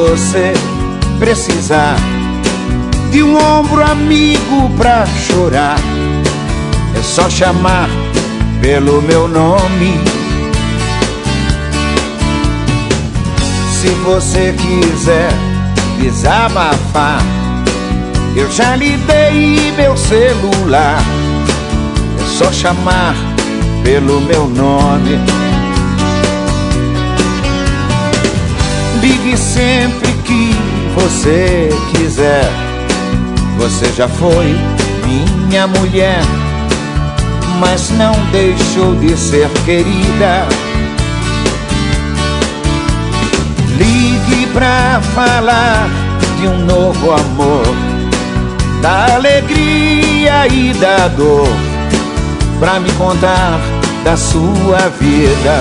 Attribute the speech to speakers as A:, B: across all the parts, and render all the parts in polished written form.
A: você precisar de um ombro amigo pra chorar, é só chamar pelo meu nome. Se você quiser desabafar, eu já lhe dei meu celular, é só chamar pelo meu nome. Ligue sempre que você quiser. Você já foi minha mulher, mas não deixou de ser querida. Ligue pra falar de um novo amor, da alegria e da dor, pra me contar da sua vida.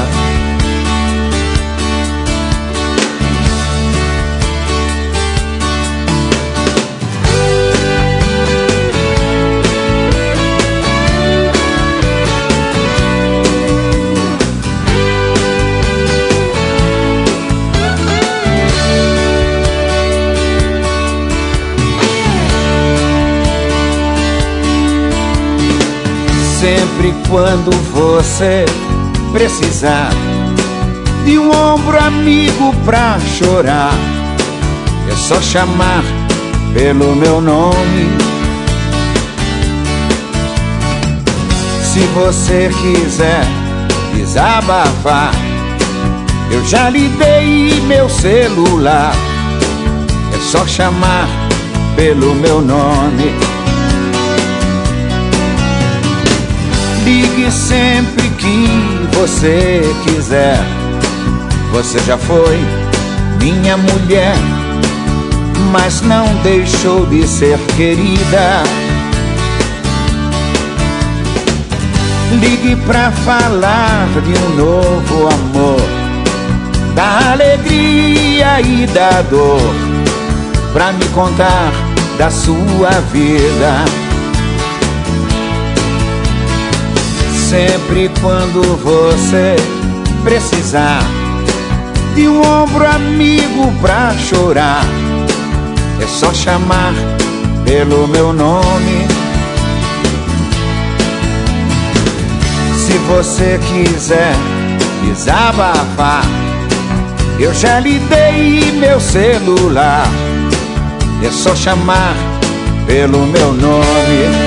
A: Sempre quando você precisar de um ombro amigo pra chorar, é só chamar pelo meu nome. Se você quiser desabafar, eu já lhe dei meu celular, é só chamar pelo meu nome. Ligue sempre que você quiser. Você já foi minha mulher, mas não deixou de ser querida. Ligue pra falar de um novo amor, da alegria e da dor, pra me contar da sua vida. Sempre quando você precisar de um ombro amigo pra chorar, é só chamar pelo meu nome. Se você quiser desabafar, eu já lhe dei meu celular, é só chamar pelo meu nome.